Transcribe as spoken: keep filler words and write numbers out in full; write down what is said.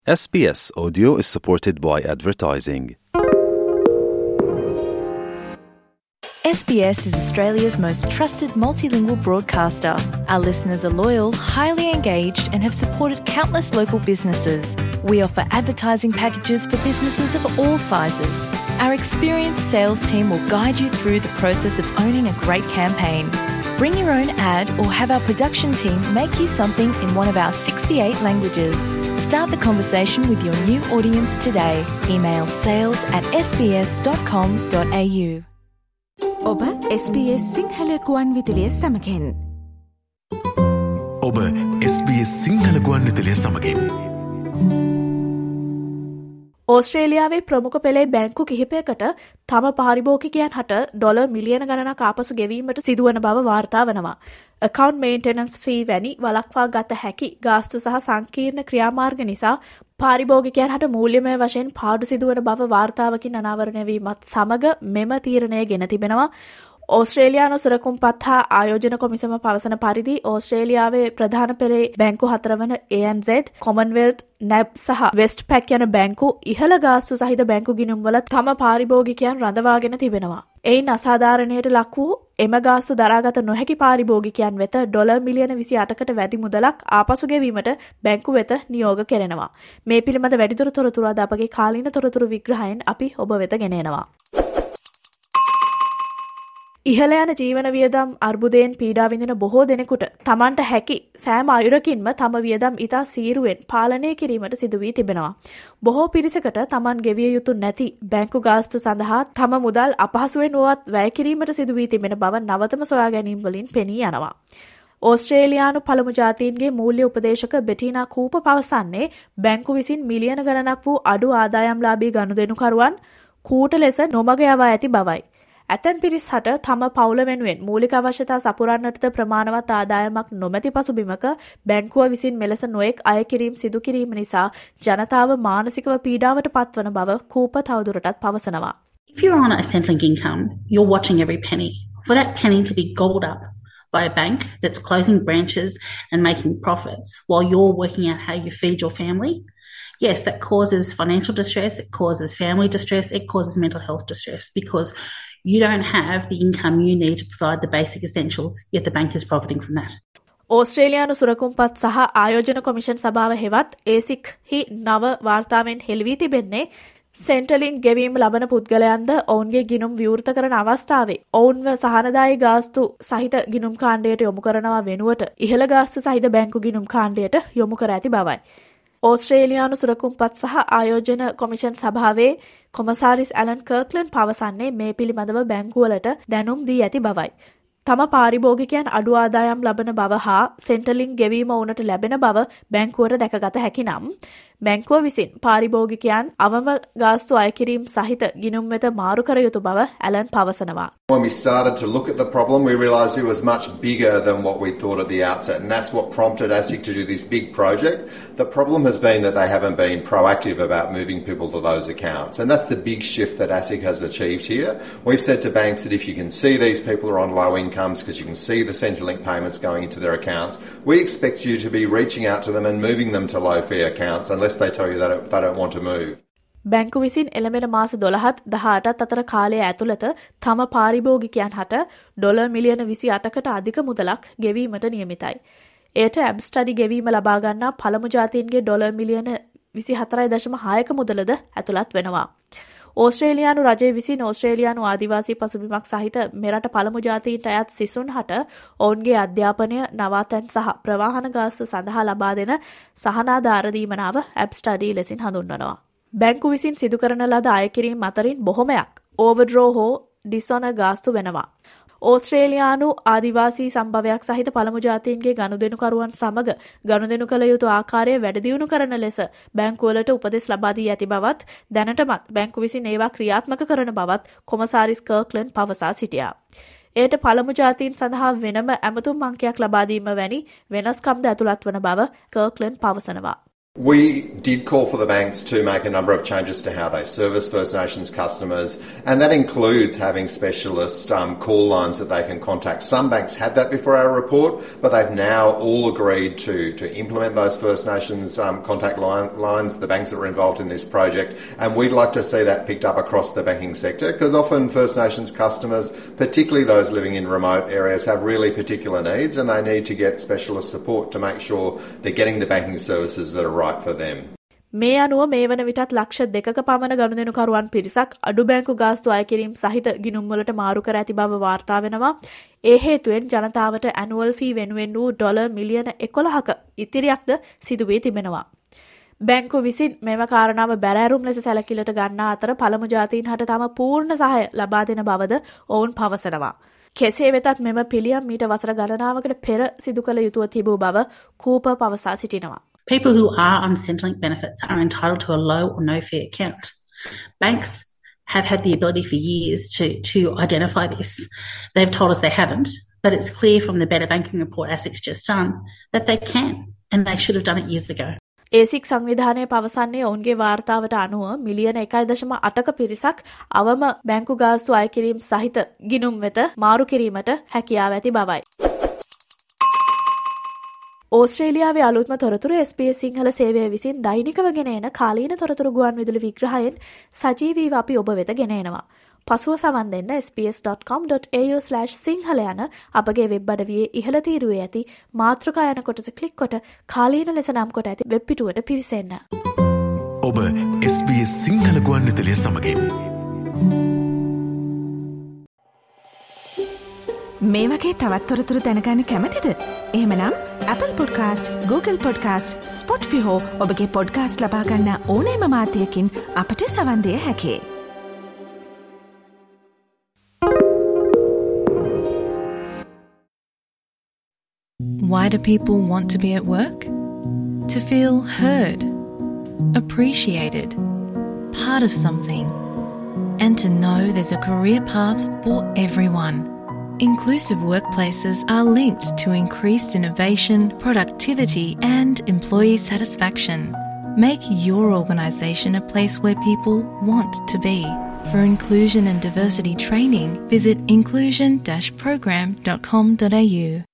S B S Audio is supported by advertising. S B S is Australia's most trusted multilingual broadcaster. Our listeners are loyal, highly engaged, and have supported countless local businesses. We offer advertising packages for businesses of all sizes. Our experienced sales team will guide you through the process of owning a great campaign. Bring your own ad or have our production team make you something in one of our sixty-eight languages. Start the conversation with your new audience today. Email sales at s b s dot com dot a u. ඔබ S B S Sinhala ගුවන් විදුලිය සමගින්. ඔබ S B S Sinhala ගුවන් විදුලිය සමගින්. ඕස්ට්‍රේලියාවේ ප්‍රමුඛ පෙළේ බැංකු කිහිපයකට තම පාරිභෝගිකයන් හට ඩොලර් මිලියන ගණනක් ආපසු ගෙවීමට සිදුවන බව වාර්තා වනවා. account maintenance fee වැනි වළක්වා ගත හැකි ගාස්තු සහ සංකීර්ණ ක්‍රියාමාර්ග නිසා පාරිභෝගිකයන් හට මූල්‍යමය වශයෙන් පාඩු සිදුවන බව වාර්තාවකින් අනාවරණය වීමත් සමග මෙම තීරණය ගෙන තිබෙනවා. ඕස්ට්‍රේලියානු සුරකුම්පත් හා ආයෝජන කොමිසම පවසන පරිදි ඕස්ට්‍රේලියාවේ ප්‍රධාන පෙළේ බැංකු හතර වන A N Z, Commonwealth, N A B සහ Westpac යන බැංකු ඉහළ ගාස්තු සහිත බැංකු ගිණුම්වල තම පාරිභෝගිකයන් රඳවාගෙන තිබෙනවා. එයින් අසාධාරණයට ලක් වූ එම ගාස්තු දරාගත නොහැකි පාරිභෝගිකයන් වෙත ඩොලර් මිලියන විසි අටකට වැඩි මුදලක් ආපසු ගෙවීමට බැංකු වෙත නියෝග කෙරෙනවා. මේ පිළිබඳ වැඩිදුර තොරතුරු අද අපගේ කාලීන තොරතුරු විග්‍රහයෙන් අපි ඔබ වෙත ගෙන එනවා. ඉහළ යන ජීවන වියදම් අර්බුදයෙන් පීඩා විඳින බොහෝ දෙනෙකුට තමන්ට හැකි සෑම අයුරකින්ම තම වියදම් ඉතා සීරුවෙන් පාලනය කිරීමට සිදු වී තිබෙනවා. බොහෝ පිරිසකට තමන් ගෙවිය යුතු නැති බැංකු ගාස්තු සඳහා තම මුදල් අපහසුවෙන් වුවත් වැය කිරීමට සිදු වී තිබෙන බව නවතම සොයා ගැනීම් වලින් පෙනී යනවා. ඕස්ට්‍රේලියානු පළමු ජාතීන්ගේ මූල්‍ය උපදේශක බෙටිනා කූප පවසන්නේ බැංකු විසින් මිලියන ගණනක් වූ අඩු ආදායම්ලාභී ගනුදෙනුකරුවන් කූට ලෙස නොමග යවා ඇති බවයි. ඇතැම් පිරිස් හට තම පවුල වෙනුවෙන් මූලික අවශ්‍යතා සපුරන්නටද ප්‍රමාණවත් ආදායමක් නොමැති පසුබිමක බැංකුව විසින් මෙලෙස නොයෙක් අය කිරීම සිදු කිරීම නිසා ජනතාව මානසිකව පීඩාවට පත්වන බව කූප තවදුරටත් පවසනවා. If you're on a Centrelink income, you're watching every penny. For that penny to be gobbled up by a bank that's closing branches and making profits while you're working out how you feed your family, yes, that causes financial distress, it causes family distress, it causes mental health distress because you don't have the income you need to provide the basic essentials, yet the bank is profiting from that. ඕස්ට්‍රේලියානු සුරකුම්පත් සහ ආයෝජන commission සභාව හෙවත් ඒසික් හි නව වාර්තාවෙන් හෙළිවී තිබෙන්නේ සෙන්ට්‍රලින් ගෙවීම ලබන පුද්ගලයන්ද ඔවුන්ගේ ගිණුම් විවෘත කරන අවස්ථාවේ ඔවුන්ව සහනදායී ගාස්තු සහිත ගිණුම් කාණ්ඩයට යොමු කරනවා වෙනුවට ඉහළ ගාස්තු සහිත බැංකු ගිණුම් කාණ්ඩයට යොමු කර ඇති බවයි. ඕස්ට්‍රේලියානු සුරකුම්පත් සහ ආයෝජන කොමිෂන් සභාවේ කොමසාරිස් ඇලන් කර්ක්ලන් පවසන්නේ මේ පිළිබඳව බැංකුවලට දැනුම් දී ඇති බවයි. තම පාරිභෝගිකයන් අඩු ආදායම් ලබන බව හා සෙන්ට්‍රලින් ගෙවීම වුණට ලැබෙන බව බැංකුවට දැකගත හැකි නම් බැංකුව විසින් පාරිභෝගිකයන් අවම ගාස්තු අය කිරීම සහිත ගිණුම් වෙත මාරු කර යුතු බව ඇලන් පවසනවා. When we started to look at the problem, we realised it was much bigger than what we thought at the outset, and that's what prompted ASIC to do this big project. The problem has been that they haven't been proactive about moving people to those accounts, and that's the big shift that ASIC has achieved here. We've said to banks that if you can see these people are on low incomes because you can see the Centrelink payments going into their accounts, we expect you to be reaching out to them and moving them to low fee accounts unless they tell you that they don't want to move. බැංකු විසින් එළඹෙන මාස දොළහත් දහඅටත් අතර කාලය ඇතුළත තම පාරිභෝගිකයන් හට dollar මිලියන විසි අටකට අධික මුදලක් ගෙවීමට නියමිතයි. එයට ඇබ් ස්ටඩි ගෙවීම ලබා ගන්නා පළමු ජාතීන්ගේ ඩොලර් මිලියන විසි හතරයි දශම හයක මුදලද ඇතුළත් වෙනවා. ඕස්ට්‍රේලියානු රජය විසින් ඕස්ට්‍රේලියානු ආදිවාසී පසුබිමක් සහිත මෙරට පළමු ජාතීන්ට අයත් සිසුන් හට ඔවුන්ගේ අධ්‍යාපනය, නවාතැන් සහ ප්‍රවාහන ගාස්තු සඳහා ලබා දෙන සහනාධාර දීමනාව ඇබ් ස්ටඩි ලෙසින් හඳුන්වනවා. බැංකු විසින් සිදු කරන ලද අයකිරීම අතරින් බොහොමයක් ඕවර්ඩ්‍රෝ හෝ ඩිසොන ගාස්තු වෙනවා. ඕස්ට්‍රේලියානු ආදිවාසී සම්භවයක් සහිත පළමු ජාතීන්ගේ ගනුදෙනුකරුවන් සමග ගනුදෙනු කළ යුතු ආකාරය වැඩිදියුණු කරන ලෙස බැංකුවලට උපදෙස් ලබා දී ඇති බවත් දැනටමත් බැංකු විසින් ඒවා ක්‍රියාත්මක කරන බවත් කොමසාරිස් කර්ක්ලන් පවසා සිටියා. එයට පළමු ජාතීන් සඳහා වෙනම ඇමතුම් අංකයක් ලබා දීම වැනි වෙනස්කම්ද ඇතුළත් වන බව කර්ක්ලන් පවසනවා. We did call for the banks to make a number of changes to how they service First Nations customers, and that includes having specialist um, call lines that they can contact. Some banks had that before our report, but they've now all agreed to, to implement those First Nations um, contact line, lines, the banks that were involved in this project, and we'd like to see that picked up across the banking sector, because often First Nations customers, particularly those living in remote areas, have really particular needs, and they need to get specialist support to make sure they're getting the banking services that are right for them. මේ අනුව මේ වන විටත් ලක්ෂ දෙකක පමණ ගනුදෙනුකරුවන් පිරිසක් අඩු බැංකු ගාස්තු අය කිරීම සහිත ගිණුම් වලට මාරු කර ඇති බව වාර්තා වෙනවා. ඒ හේතුවෙන් ජනතාවට ඇනුවල් ෆී වෙනුවෙන් වූ ඩොලර් මිලියන එකොළහක ඉතිරියක්ද සිදු වී තිබෙනවා. බැංකු විසින් මෙම කාරණාව බැරෑරුම් ලෙස සැලකිලට ගන්නා අතර පළමු ජාතීන් හට තම පූර්ණ සහාය ලබා දෙන බවද ඔවුන් පවසනවා. කෙසේ වෙතත් මෙම පිළියම් මීට වසර ගණනාවකට පෙර සිදු කළ යුතුව තිබූ බව කූප පවසා සිටිනවා. People who are on Centrelink benefits are entitled to a low or no fee account. Banks have had the ability for years to, to identify this. They've told us they haven't, but it's clear from the Better Banking Report ASIC's just done that they can, and they should have done it years ago. ඒසික් සංවිධානය පවසන්නේ ඔවුන්ගේ වාර්තාවට අනුව මිලියන එකයි දශම අටක පිරිසක් අවම බැංකු ගාස්තු අය කිරීම සහිත ගිණුම් වෙත මාරු කිරීමට හැකියාව ඇති බවයි. ඕස්ට්‍රේලියාවේ අලුත්ම තොරතුරු එස් බී එස් සිංහල සේවය විසින් දෛනිකව ගෙන එන කාලීන තොරතුරු ගුවන් විදුලි විග්‍රහයෙන් සජීවීව අපි ඔබ වෙත ගෙන එනවා. පසුව සවන් දෙන්න S B S dot com dot A U slash Sinhala යන අපගේ වෙබ් අඩවියේ ඉහළ තීරුවේ ඇති මාතෘකා යන කොටස ක්ලික් කොට කාලීන ලෙස නම් කොට ඇති වෙබ් පිටුවට පිවිසෙන්න. ඔබ එස් බී එස් සිංහල ගුවන් විදුලිය සමගින් මේ වගේ තවත් තොරතුරු දැනගන්න කැමතිද? එහෙමනම් Apple Podcast, Google Podcast, Spotify හෝ ඔබගේ පොඩ්කාස්ට් ලබා ගන්න ඕනෑම මාධ්‍යයකින් අපට සවන් දෙය හැකියි. Why do people want to be at work? To feel heard, appreciated, part of something, and to know there's a career path for everyone. Inclusive workplaces are linked to increased innovation, productivity, and employee satisfaction. Make your organisation a place where people want to be. For inclusion and diversity training, visit inclusion dash program dot com dot a u.